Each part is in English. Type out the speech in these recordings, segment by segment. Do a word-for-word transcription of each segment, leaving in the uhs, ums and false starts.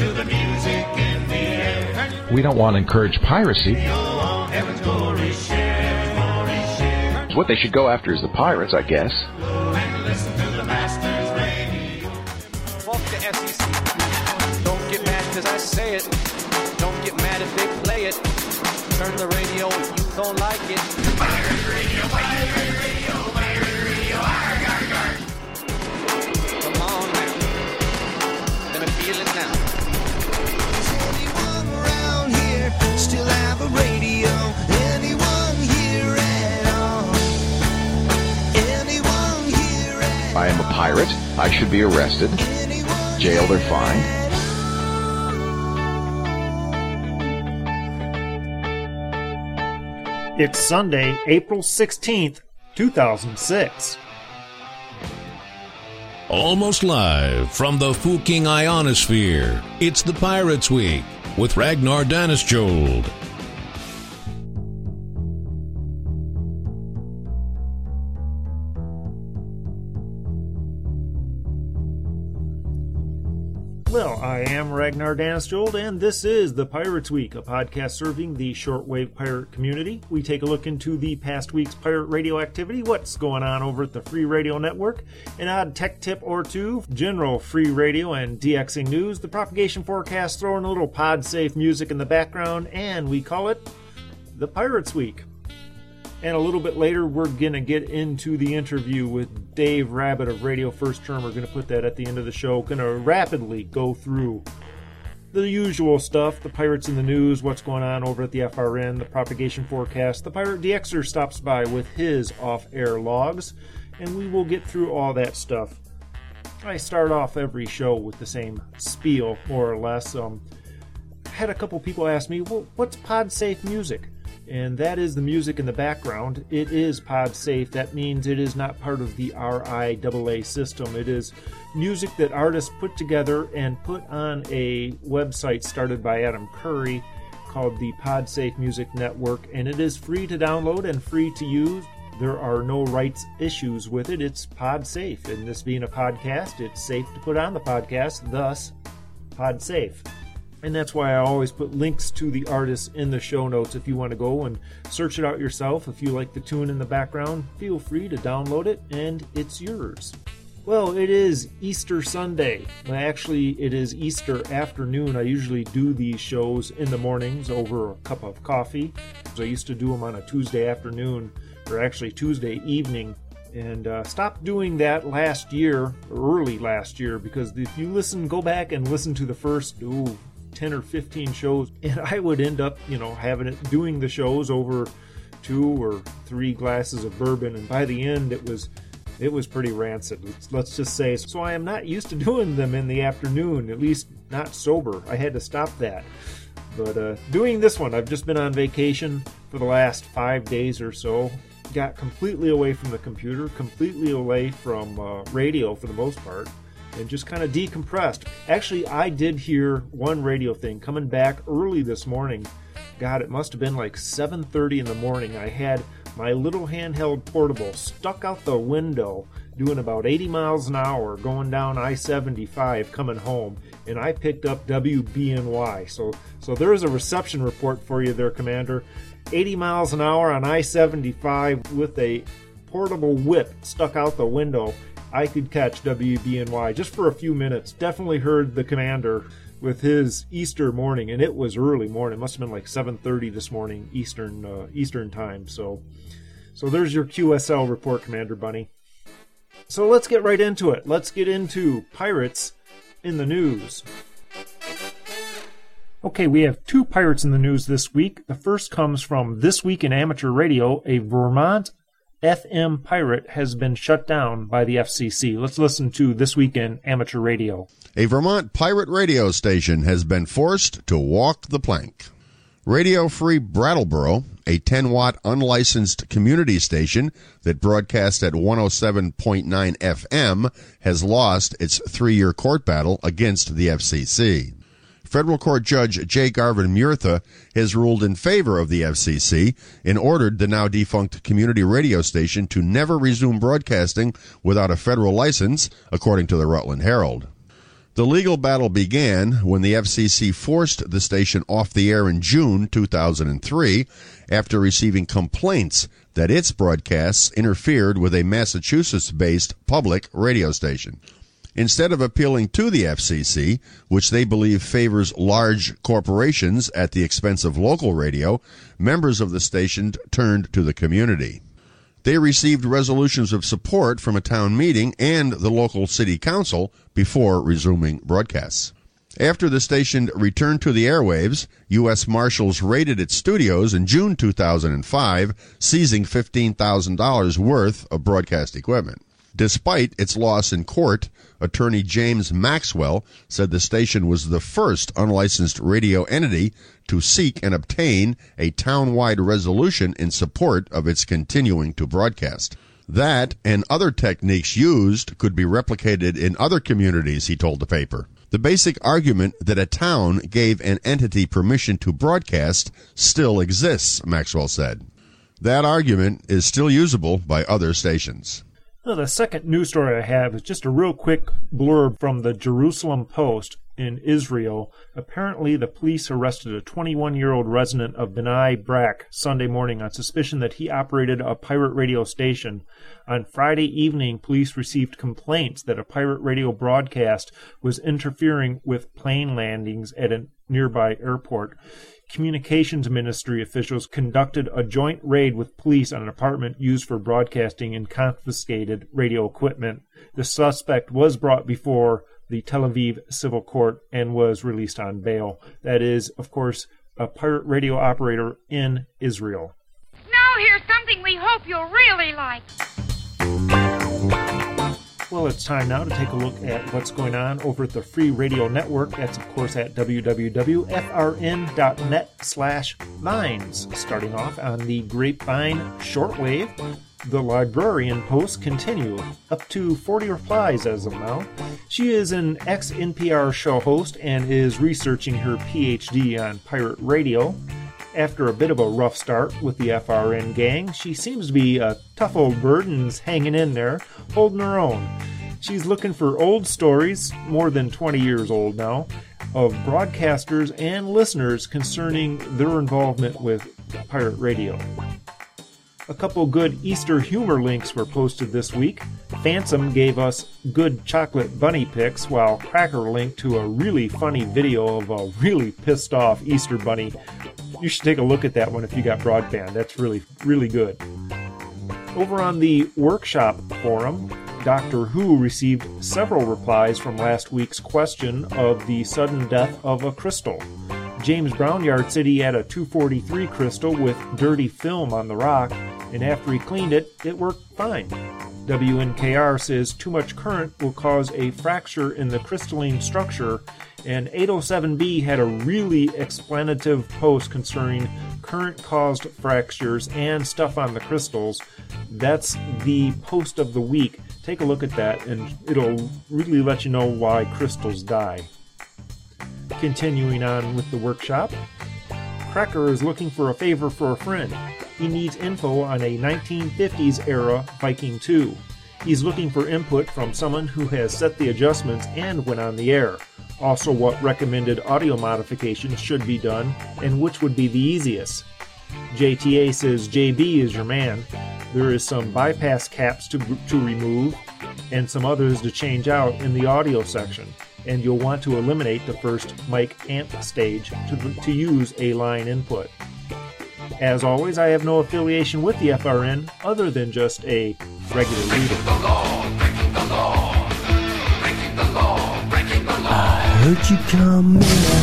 to the music in the air. We don't want to encourage piracy. Heaven's glory share. What they should go after is the pirates, I guess. And listen to the master's radio. Fuck the F C C. Don't get mad because I say it. Don't get mad if they play it. Turn the radio if you don't like it. Pirate radio, pirate radio, pirate radio, arg, arg, arg. Come on now. Let me feel it now. Does anyone around here still have a radio? Anyone here at all? Anyone here at all? I am a pirate. I should be arrested. Anyone Jailed or fined. It's Sunday, April sixteenth, two thousand six. Almost live from the Fuking Ionosphere, it's the Pirates Week with Ragnar Daneskjold. Well, I am Ragnar Daneskjold, and this is the Pirates Week, a podcast serving the shortwave pirate community. We take a look into the past week's pirate radio activity, what's going on over at the Free Radio Network, an odd tech tip or two, general free radio and DXing news, the propagation forecast, throwing a little pod-safe music in the background, and we call it the Pirates Week. And a little bit later, we're going to get into the interview with Dave Rabbit of Radio First Term. We're going to put that at the end of the show. Going to rapidly go through the usual stuff, the Pirates in the news, what's going on over at the F R N, the propagation forecast. The Pirate DXer stops by with his off-air logs, and we will get through all that stuff. I start off every show with the same spiel, more or less. Um, I had a couple people ask me, well, what's pod-safe music? And that is the music in the background. It is pod safe. That means it is not part of the R I A A system. It is music that artists put together and put on a website started by Adam Curry called the PodSafe Music Network, and it is free to download and free to use. There are no rights issues with it. It's pod safe, and this being a podcast, it's safe to put on the podcast, thus pod safe. And that's why I always put links to the artists in the show notes if you want to go and search it out yourself. If you like the tune in the background, feel free to download it, and it's yours. Well, it is Easter Sunday. Actually, it is Easter afternoon. I usually do these shows in the mornings over a cup of coffee. I used to do them on a Tuesday afternoon, or actually Tuesday evening. And uh, stopped doing that last year, early last year, because if you listen, go back and listen to the first, ooh, ten or fifteen shows, and I would end up, you know, having it, doing the shows over two or three glasses of bourbon, and by the end it was it was pretty rancid, let's, let's just say. So I am not used to doing them in the afternoon, at least not sober. I had to stop that. But uh, doing this one, I've just been on vacation for the last five days or so. Got completely away from the computer, completely away from uh, radio for the most part, and just kind of decompressed. Actually, I did hear one radio thing coming back early this morning. God, it must have been like seven thirty in the morning. I had my little handheld portable stuck out the window doing about eighty miles an hour going down I seventy-five coming home, and I picked up W B N Y. So, so there's a reception report for you there, Commander. eighty miles an hour on I seventy-five with a portable whip stuck out the window. I could catch W B N Y just for a few minutes. Definitely heard the commander with his Easter morning, and it was early morning. It must have been like seven thirty this morning Eastern uh, Eastern time. So, so there's your Q S L report, Commander Bunny. So let's get right into it. Let's get into Pirates in the News. Okay, we have two Pirates in the News this week. The first comes from This Week in Amateur Radio. A Vermont F M pirate has been shut down by the F C C. Let's listen to This Week in Amateur Radio. A Vermont pirate radio station has been forced to walk the plank. Radio Free Brattleboro, a ten-watt unlicensed community station that broadcasts at one oh seven point nine F M, has lost its three-year court battle against the F C C. Federal Court Judge J. Garvin Murtha has ruled in favor of the F C C and ordered the now-defunct community radio station to never resume broadcasting without a federal license, according to the Rutland Herald. The legal battle began when the F C C forced the station off the air in June two thousand three after receiving complaints that its broadcasts interfered with a Massachusetts-based public radio station. Instead of appealing to the F C C, which they believe favors large corporations at the expense of local radio, members of the station turned to the community. They received resolutions of support from a town meeting and the local city council before resuming broadcasts. After the station returned to the airwaves, U S Marshals raided its studios in June two thousand five, seizing fifteen thousand dollars worth of broadcast equipment. Despite its loss in court, attorney James Maxwell said the station was the first unlicensed radio entity to seek and obtain a town-wide resolution in support of its continuing to broadcast. That and other techniques used could be replicated in other communities, he told the paper. The basic argument that a town gave an entity permission to broadcast still exists, Maxwell said. That argument is still usable by other stations. Well, the second news story I have is just a real quick blurb from the Jerusalem Post in Israel. Apparently, the police arrested a twenty-one-year-old resident of Bnei Brak Sunday morning on suspicion that he operated a pirate radio station. On Friday evening, police received complaints that a pirate radio broadcast was interfering with plane landings at a nearby airport. Communications Ministry officials conducted a joint raid with police on an apartment used for broadcasting and confiscated radio equipment. The suspect was brought before the Tel Aviv Civil Court and was released on bail. That is, of course, a pirate radio operator in Israel. Now here's something we hope you'll really like. Well, it's time now to take a look at what's going on over at the Free Radio Network. That's, of course, at w w w dot f r n dot net slash vines. Starting off on the Grapevine shortwave, the Librarian posts continue. Up to forty replies as of now. She is an ex-N P R show host and is researching her P H D on pirate radio. After a bit of a rough start with the F R N gang, she seems to be a tough old bird and's hanging in there, holding her own. She's looking for old stories, more than twenty years old now, of broadcasters and listeners concerning their involvement with pirate radio. A couple good Easter humor links were posted this week. Phantom gave us good chocolate bunny pics, while Cracker linked to a really funny video of a really pissed off Easter bunny. You should take a look at that one if you got broadband. That's really, really good. Over on the workshop forum, Doctor Who received several replies from last week's question of the sudden death of a crystal. James Brownyard said he had a two forty-three crystal with dirty film on the rock, and after he cleaned it, it worked fine. W N K R says too much current will cause a fracture in the crystalline structure, and eight oh seven B had a really explanative post concerning current-caused fractures and stuff on the crystals. That's the post of the week. Take a look at that, and it'll really let you know why crystals die. Continuing on with the workshop, Cracker is looking for a favor for a friend. He needs info on a nineteen fifties era Viking two. He's looking for input from someone who has set the adjustments and went on the air. Also, what recommended audio modifications should be done and which would be the easiest. J T A says J B is your man. There is some bypass caps to, to remove and some others to change out in the audio section, and you'll want to eliminate the first mic amp stage to, to use a line input. As always, I have no affiliation with the F R N other than just a regular reader. I heard you coming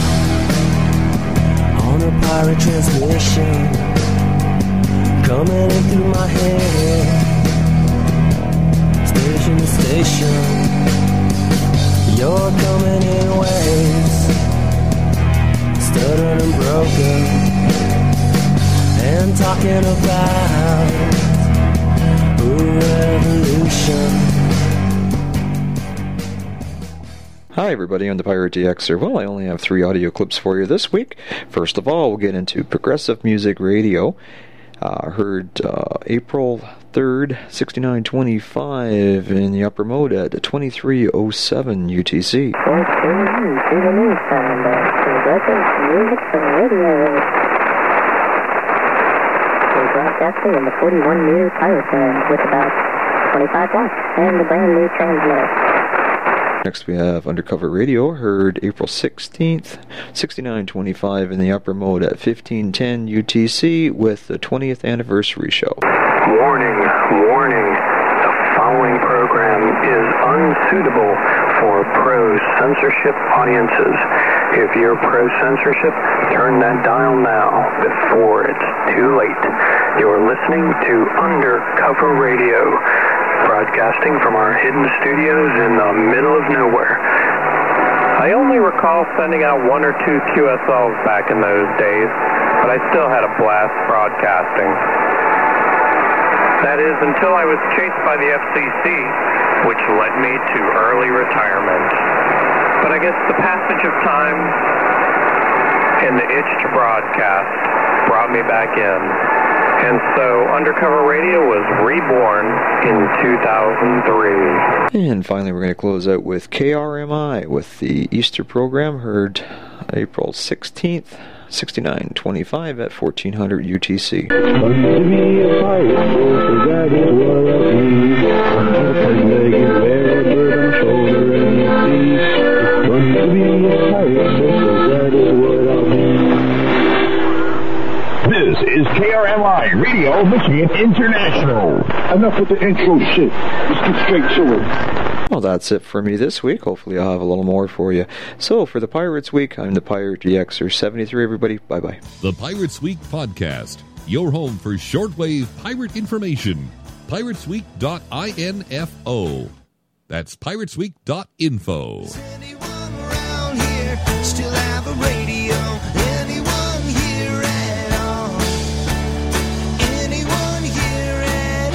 on a pirate transmission, coming in through my head, station to station. You're coming in waves, stuttering and broken, and talking about a revolution. Hi everybody on the Pirate D Xer. Well, I only have three audio clips for you this week. First of all, we'll get into Progressive Music Radio. Uh, heard uh, April third, sixty-nine twenty-five in the upper mode at twenty-three oh seven U T C. Broadcasting in the forty-one meter pirate band with about twenty-five watts and the brand new transmitter. Next we have Undercover Radio, heard April sixteenth, sixty-nine twenty-five in the upper mode at fifteen ten U T C with the twentieth anniversary show. Warning, warning, the following program is unsuitable for pro-censorship audiences. If you're pro-censorship, turn that dial now before it's too late. You're listening to Undercover Radio, broadcasting from our hidden studios in the middle of nowhere. I only recall sending out one or two Q S Ls back in those days, but I still had a blast broadcasting. That is, until I was chased by the F C C, which led me to early retirement. But I guess the passage of time and the itch to broadcast brought me back in. And so Undercover Radio was reborn in two thousand three. And finally, we're going to close out with K R M I with the Easter program, heard April sixteenth, sixty-nine twenty-five at fourteen hundred U T C. This is K R M I Radio Michigan International. Enough with the intro shit. Let's get straight to it. Well, that's it for me this week. Hopefully I'll have a little more for you. So, for the Pirates Week, I'm the Pirate G X R seventy-three, everybody. Bye-bye. The Pirates Week Podcast, your home for shortwave pirate information. Pirates Week dot info. That's Pirates Week dot info. Anyone around here still have a radio? Anyone here at all? Anyone here at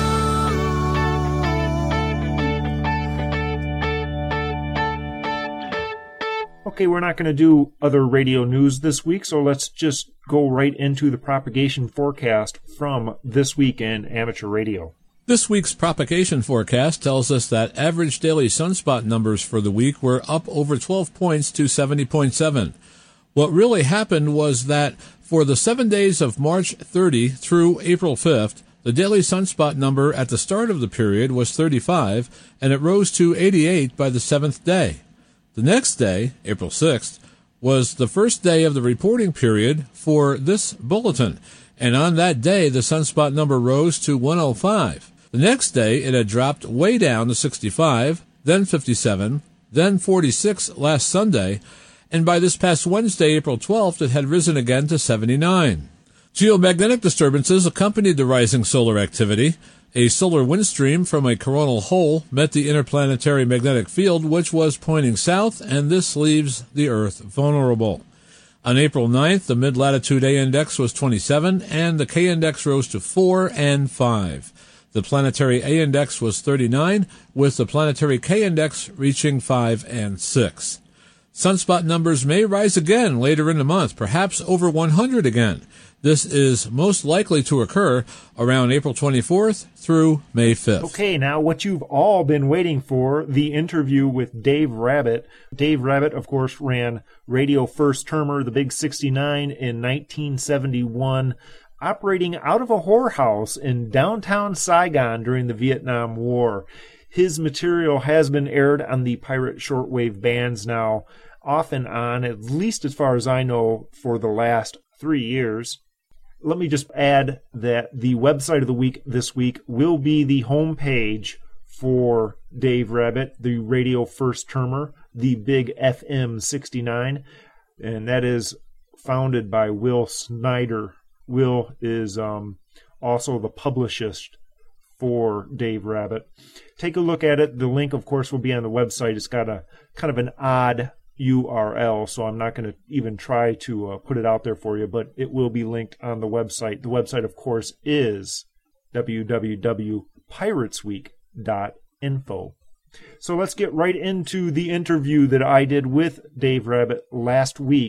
all? Okay, we're not going to do other radio news this week, so let's just go right into the propagation forecast from This Week in Amateur Radio. This week's propagation forecast tells us that average daily sunspot numbers for the week were up over twelve points to seventy point seven. What really happened was that for the seven days of March thirtieth through April fifth, the daily sunspot number at the start of the period was thirty-five, and it rose to eighty-eight by the seventh day. The next day, April sixth, was the first day of the reporting period for this bulletin, and on that day the sunspot number rose to one oh five. The next day, it had dropped way down to sixty-five, then fifty-seven, then forty-six last Sunday, and by this past Wednesday, April twelfth, it had risen again to seventy-nine. Geomagnetic disturbances accompanied the rising solar activity. A solar wind stream from a coronal hole met the interplanetary magnetic field, which was pointing south, and this leaves the Earth vulnerable. On April ninth, the mid-latitude A-index was twenty-seven, and the K-index rose to four and five. The planetary A-index was thirty-nine, with the planetary K-index reaching five and six. Sunspot numbers may rise again later in the month, perhaps over one hundred again. This is most likely to occur around April twenty-fourth through May fifth. Okay, now what you've all been waiting for, the interview with Dave Rabbit. Dave Rabbit, of course, ran Radio First Termer, the Big sixty-nine, in nineteen seventy-one, operating out of a whorehouse in downtown Saigon during the Vietnam War. His material has been aired on the pirate shortwave bands now, off and on, at least as far as I know, for the last three years. Let me just add that the website of the week this week will be the homepage for Dave Rabbit, the Radio First Termer, the Big F M sixty-nine, and that is founded by Will Snyder. Will is um, also the publicist for Dave Rabbit. Take a look at it. The link, of course, will be on the website. It's got a kind of an odd U R L, so I'm not going to even try to uh, put it out there for you, but it will be linked on the website. The website, of course, is w w w dot pirates week dot info. So let's get right into the interview that I did with Dave Rabbit last week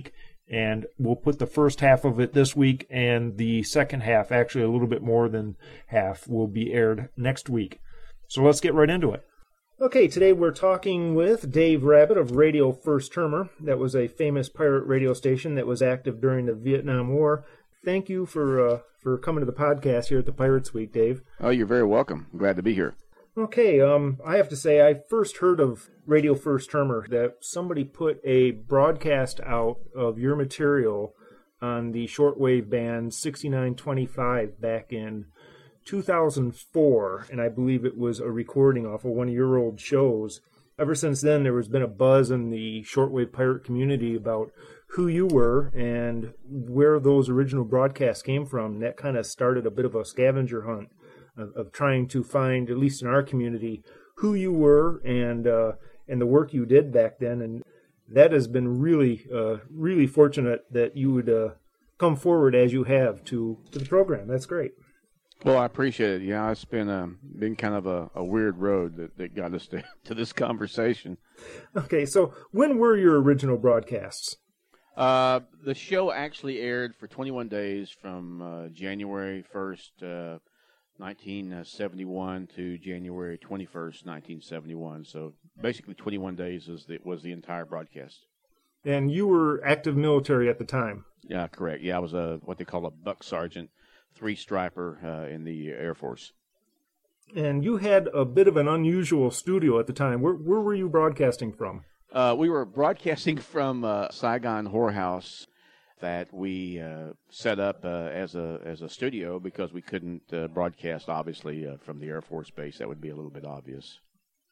And we'll put the first half of it this week, and the second half, actually a little bit more than half, will be aired next week. So let's get right into it. Okay, today we're talking with Dave Rabbit of Radio First Termer. That was a famous pirate radio station that was active during the Vietnam War. Thank you for uh, for coming to the podcast here at the Pirates Week, Dave. Oh, you're very welcome. I'm glad to be here. Okay, um, I have to say, I first heard of Radio First Termer, that somebody put a broadcast out of your material on the shortwave band sixty-nine twenty-five back in two thousand four, and I believe it was a recording off of one of your old shows. Ever since then, there has been a buzz in the shortwave pirate community about who you were and where those original broadcasts came from. And that kind of started a bit of a scavenger hunt of, of trying to find, at least in our community, who you were and uh, and the work you did back then. And that has been really, uh, really fortunate that you would uh, come forward as you have to, to the program. That's great. Well, I appreciate it. Yeah, it's been um, been kind of a, a weird road that, that got us to, to this conversation. Okay, so when were your original broadcasts? Uh, the show actually aired for twenty-one days from uh, January first, uh, nineteen seventy-one to January twenty-first, nineteen seventy-one. So basically twenty-one days is the, was the entire broadcast. And you were active military at the time? Yeah, correct. Yeah, I was a what they call a buck sergeant, three striper uh, in the Air Force. And you had a bit of an unusual studio at the time. Where, where were you broadcasting from? Uh, we were broadcasting from uh, Saigon Whorehouse that we uh, set up uh, as a as a studio because we couldn't uh, broadcast, obviously, uh, from the Air Force Base. That would be a little bit obvious.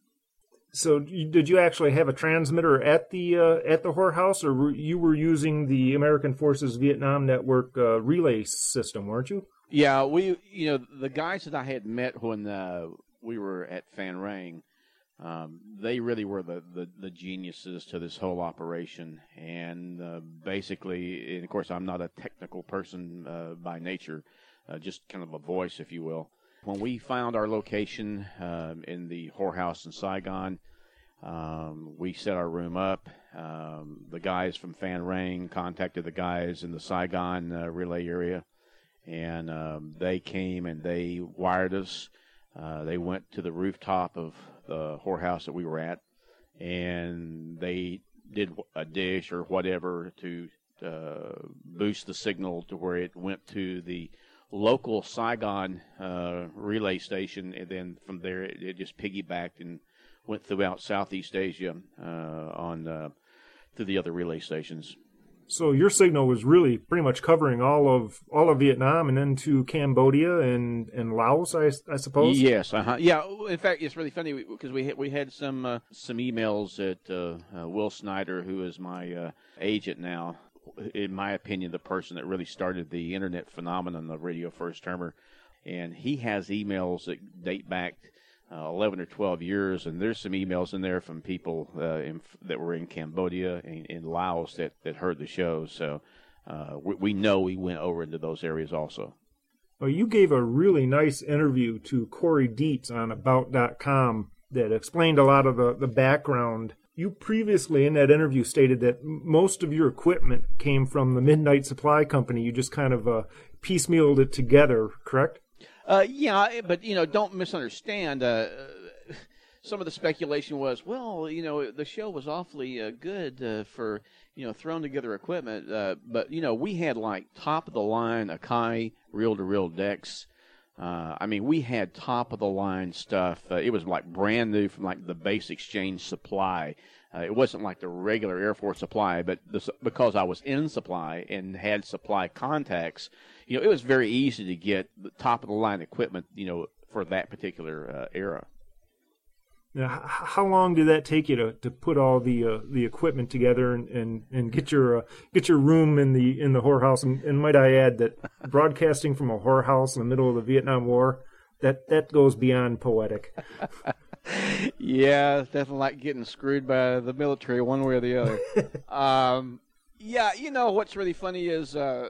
So you, did you actually have a transmitter at the uh, at the whorehouse, or were, you were using the American Forces Vietnam Network uh, relay system, weren't you? Yeah, we you know the guys that I had met when uh, we were at Phan Rang, um, they really were the, the, the geniuses to this whole operation, and uh, basically, and of course, I'm not a technical person uh, by nature, uh, just kind of a voice, if you will. When we found our location um, in the whorehouse in Saigon, um, we set our room up. Um, the guys from Phan Rang contacted the guys in the Saigon uh, relay area, and um, they came and they wired us. Uh, they went to the rooftop of the whorehouse that we were at, and they did a dish or whatever to uh, boost the signal to where it went to the local Saigon uh, relay station, and then from there it, it just piggybacked and went throughout Southeast Asia uh, on uh, to the other relay stations. So your signal was really pretty much covering all of all of Vietnam and then to Cambodia and, and Laos, I, I suppose. Yes, uh-huh. Yeah. In fact, it's really funny because we had, we had some uh, some emails that uh, uh, Will Snyder, who is my uh, agent now, in my opinion, the person that really started the internet phenomenon of Radio First Termer, and he has emails that date back uh, eleven or twelve years, and there's some emails in there from people uh, in, that were in Cambodia and in Laos that, that heard the show, so uh, we, we know we went over into those areas also. Well, you gave a really nice interview to Corey Dietz on About dot com that explained a lot of the, the background. You previously in that interview stated that most of your equipment came from the Midnight Supply Company. You just kind of uh, piecemealed it together, correct? Uh, yeah, but, you know, don't misunderstand. Uh, some of the speculation was, well, you know, the show was awfully uh, good uh, for, you know, thrown together equipment. Uh, but, you know, we had, like, top-of-the-line Akai reel-to-reel decks. Uh, I mean, we had top-of-the-line stuff. Uh, it was, like, brand new from, like, the base exchange supply. Uh, it wasn't like the regular Air Force supply, but this, because I was in supply and had supply contacts, you know, it was very easy to get the top-of-the-line equipment, you know, for that particular uh, era. Now, how long did that take you to, to put all the uh, the equipment together and, and, and get your uh, get your room in the in the whorehouse? And, and might I add that broadcasting from a whorehouse in the middle of the Vietnam War, that, that goes beyond poetic. Yeah, it's definitely like getting screwed by the military one way or the other. um, yeah, you know, what's really funny is uh,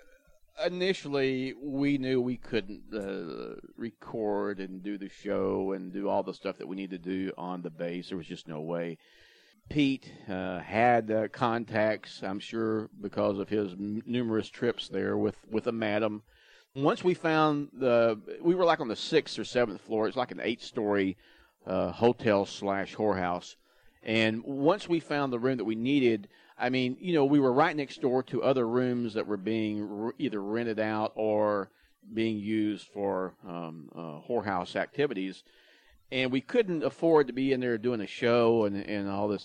initially we knew we couldn't uh, record and do the show and do all the stuff that we need to do on the base. There was just no way. Pete uh, had uh, contacts, I'm sure, because of his m- numerous trips there with, with a madam. Once we found the, we were like on the sixth or seventh floor. It's like an eight-story uh, hotel slash whorehouse. And once we found the room that we needed, I mean, you know, we were right next door to other rooms that were being re- either rented out or being used for um, uh, whorehouse activities. And we couldn't afford to be in there doing a show and, and all this,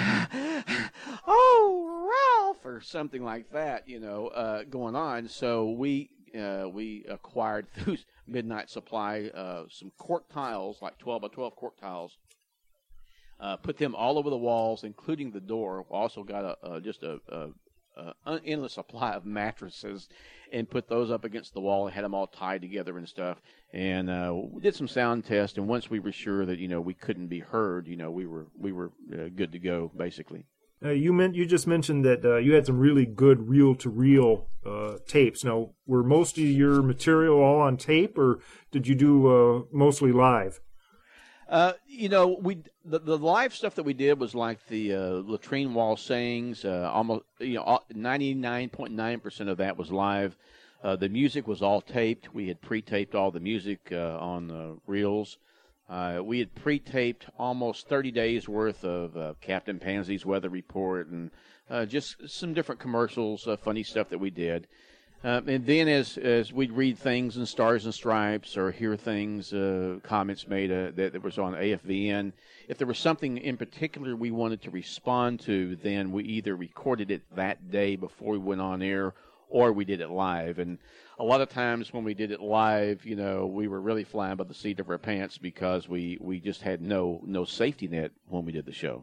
oh, Ralph, or something like that, you know, uh, going on. So we uh, we acquired through Midnight Supply uh, some cork tiles, like twelve by twelve cork tiles, uh, put them all over the walls, including the door. Also got a, a just a, a, a endless supply of mattresses, and put those up against the wall and had them all tied together and stuff. And uh, we did some sound tests, and once we were sure that, you know, we couldn't be heard, you know, we were we were uh, good to go, basically. Uh, you meant you just mentioned that uh, you had some really good reel-to-reel uh, tapes. Now, were most of your material all on tape, or did you do uh, mostly live? Uh, you know, we the, the live stuff that we did was like the uh, latrine wall sayings. Uh, almost, you know, ninety-nine point nine percent of that was live. Uh, the music was all taped. We had pre-taped all the music uh, on the reels. Uh, we had pre-taped almost thirty days worth of uh, Captain Pansy's weather report and uh, just some different commercials, uh, funny stuff that we did. Uh, and then as as we'd read things in Stars and Stripes or hear things, uh, comments made uh, that, that was on A F V N, if there was something in particular we wanted to respond to, then we either recorded it that day before we went on air, or we did it live. And a lot of times when we did it live, you know, we were really flying by the seat of our pants because we, we just had no no safety net when we did the show.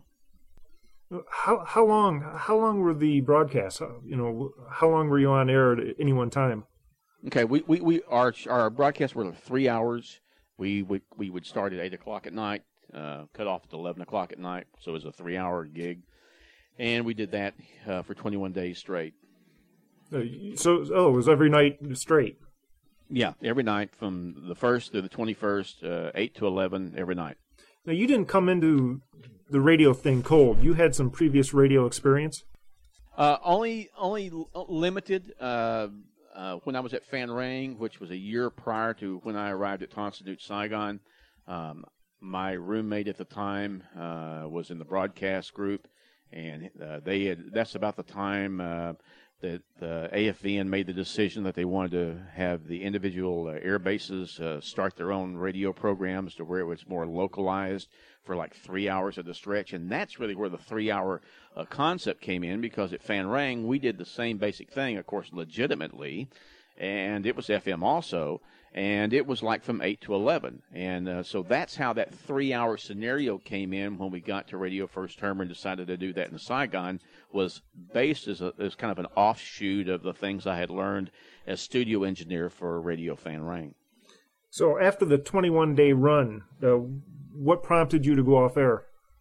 How how long how long were the broadcasts? You know, how long were you on air at any one time? Okay, we we, we our our broadcasts were three hours. We we we would start at eight o'clock at night, uh, cut off at eleven o'clock at night. So it was a three hour gig, and we did that uh, for twenty-one days straight. Uh, so oh, it was every night straight. Yeah, every night from the first to the twenty-first, uh, eight to eleven every night. Now, you didn't come into the radio thing cold. You had some previous radio experience? Uh, only only limited. Uh, uh, when I was at Fan Rang, which was a year prior to when I arrived at Ton Sa Noot, Saigon, um, my roommate at the time uh, was in the broadcast group, and uh, they had. That's about the time uh, that uh, A F V N made the decision that they wanted to have the individual uh, air bases uh, start their own radio programs to where it was more localized for like three hours at a stretch. And that's really where the three-hour uh, concept came in, because at Fan Rang, we did the same basic thing, of course, legitimately, and it was F M also, and it was like from eight to eleven. And uh, so that's how that three-hour scenario came in when we got to Radio First Term and decided to do that in Saigon, was based as, a, as kind of an offshoot of the things I had learned as studio engineer for Radio Fan Rang. So after the twenty-one day run, uh, what prompted you to go off air?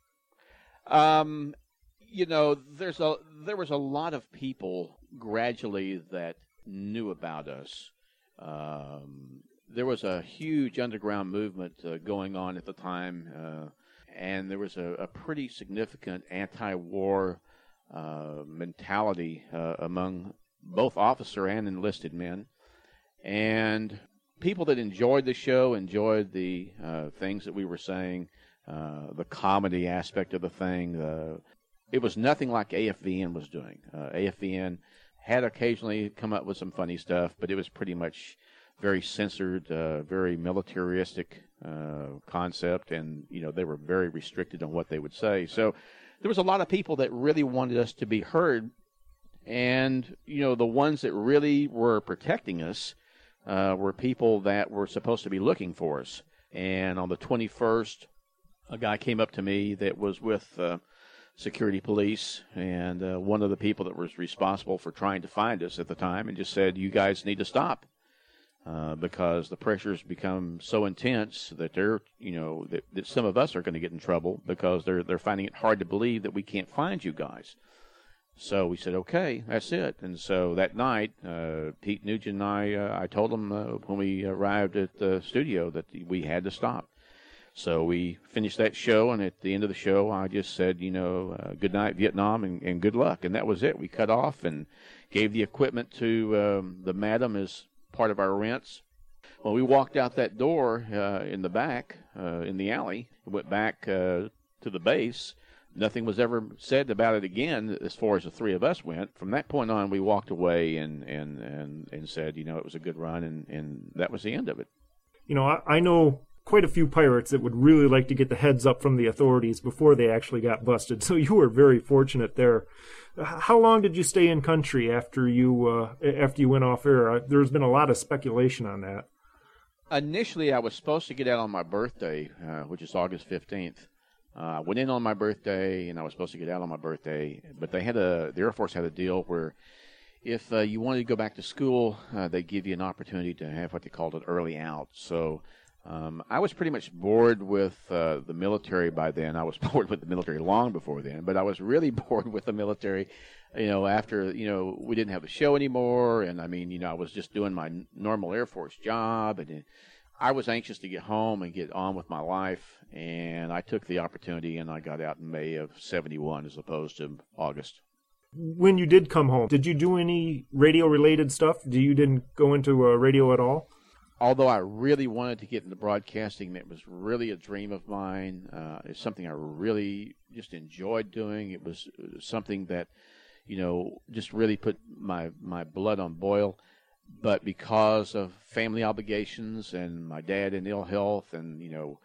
Um, you know, there's a there was a lot of people gradually that knew about us. Um, there was a huge underground movement uh, going on at the time, uh, and there was a, a pretty significant anti-war uh, mentality uh, among both officer and enlisted men. And people that enjoyed the show, enjoyed the uh, things that we were saying, uh, the comedy aspect of the thing. Uh, it was nothing like A F V N was doing. Uh, A F V N had occasionally come up with some funny stuff, but it was pretty much very censored, uh, very militaristic uh, concept, and you know they were very restricted on what they would say. So there was a lot of people that really wanted us to be heard, and you know the ones that really were protecting us uh, were people that were supposed to be looking for us. And on the twenty-first, a guy came up to me that was with uh, security police, and uh, one of the people that was responsible for trying to find us at the time, and just said, you guys need to stop uh, because the pressure's become so intense that they're, you know, that, that some of us are going to get in trouble because they're they're finding it hard to believe that we can't find you guys. So we said, okay, that's it. And so that night, uh, Pete Nugent and I, uh, I told him uh, when we arrived at the studio that we had to stop. So we finished that show, and at the end of the show, I just said, you know, uh, good night, Vietnam, and, and good luck. And that was it. We cut off and gave the equipment to um, the madam as part of our rents. Well, we walked out that door uh, in the back, uh, in the alley, went back uh, to the base. Nothing was ever said about it again as far as the three of us went. From that point on, we walked away and, and, and, and said, you know, it was a good run, and, and that was the end of it. You know, I, I know quite a few pirates that would really like to get the heads up from the authorities before they actually got busted. So you were very fortunate there. How long did you stay in country after you uh, after you went off air? There's been a lot of speculation on that. Initially, I was supposed to get out on my birthday, uh, which is August fifteenth. I uh, went in on my birthday, and I was supposed to get out on my birthday. But they had a the Air Force had a deal where if uh, you wanted to go back to school, uh, they'd give you an opportunity to have what they called an early out. So Um, I was pretty much bored with uh, the military by then. I was bored with the military long before then, but I was really bored with the military, you know, after, you know, we didn't have the show anymore. And I mean, you know, I was just doing my normal Air Force job, and I was anxious to get home and get on with my life. And I took the opportunity, and I got out in May of seventy-one as opposed to August. When you did come home, did you do any radio related stuff? Do you didn't go into uh, radio at all? Although I really wanted to get into broadcasting, it was really a dream of mine. Uh, it's something I really just enjoyed doing. It was something that, you know, just really put my, my blood on boil. But because of family obligations and my dad in ill health, and, you know,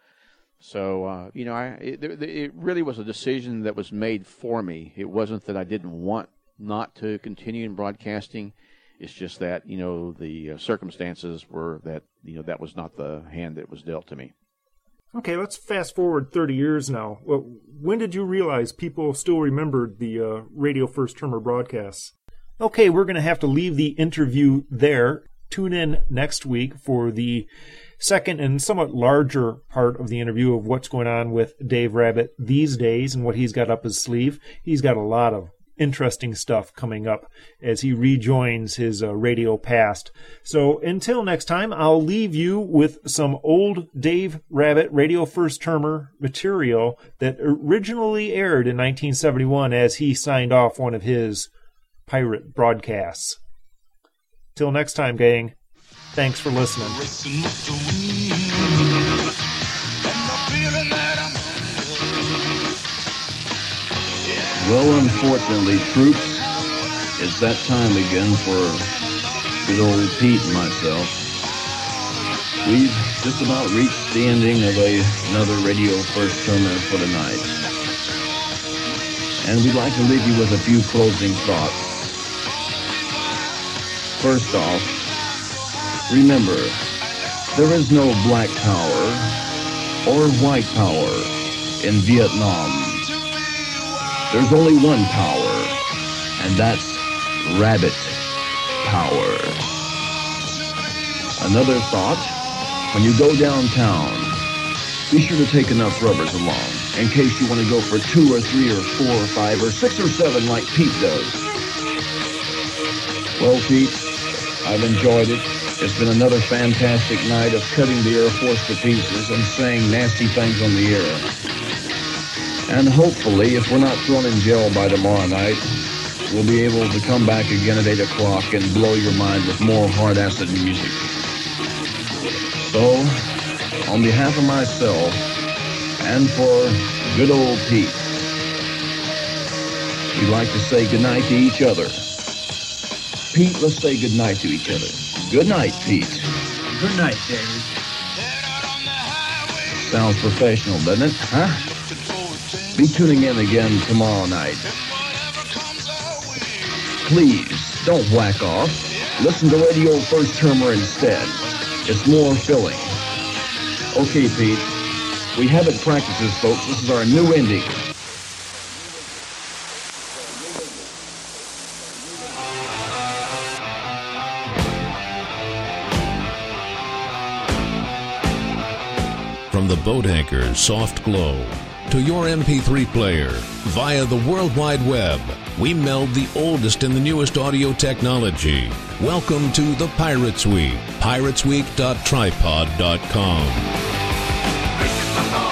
so, uh, you know, I it, it really was a decision that was made for me. It wasn't that I didn't want not to continue in broadcasting. It's just that, you know, the uh, circumstances were that, you know, that was not the hand that was dealt to me. Okay, let's fast forward thirty years now. Well, when did you realize people still remembered the uh, radio first-termer broadcasts? Okay, we're going to have to leave the interview there. Tune in next week for the second and somewhat larger part of the interview of what's going on with Dave Rabbit these days and what he's got up his sleeve. He's got a lot of interesting stuff coming up as he rejoins his uh, radio past. So until next time, I'll leave you with some old Dave Rabbit radio first-termer material that originally aired in nineteen seventy-one as he signed off one of his pirate broadcasts. Till next time, gang. Thanks for listening. Well, unfortunately, troops, it's that time again for good old Pete and myself. We've just about reached the ending of a, another radio first-termer for the night. And we'd like to leave you with a few closing thoughts. First off, remember, there is no black power or white power in Vietnam. There's only one power, and that's rabbit power. Another thought, when you go downtown, be sure to take enough rubbers along in case you want to go for two or three or four or five or six or seven like Pete does. Well, Pete, I've enjoyed it. It's been another fantastic night of cutting the Air Force to pieces and saying nasty things on the air. And hopefully, if we're not thrown in jail by tomorrow night, we'll be able to come back again at eight o'clock and blow your mind with more hard acid music. So, on behalf of myself, and for good old Pete, we'd like to say goodnight to each other. Pete, let's say goodnight to each other. Good night, Pete. Good night, David. Sounds professional, doesn't it? Huh? Be tuning in again tomorrow night. Please, don't whack off. Listen to Radio First Termer instead. It's more filling. Okay, Pete. We haven't practiced this, folks. This is our new ending. From the boat anchor's soft glow to your M P three player via the World Wide Web, we meld the oldest and the newest audio technology. Welcome to the Pirates Week. Pirates Week dot tripod dot com.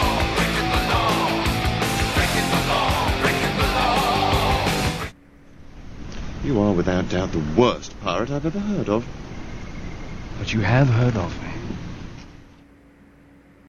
You are without doubt the worst pirate I've ever heard of. But you have heard of me.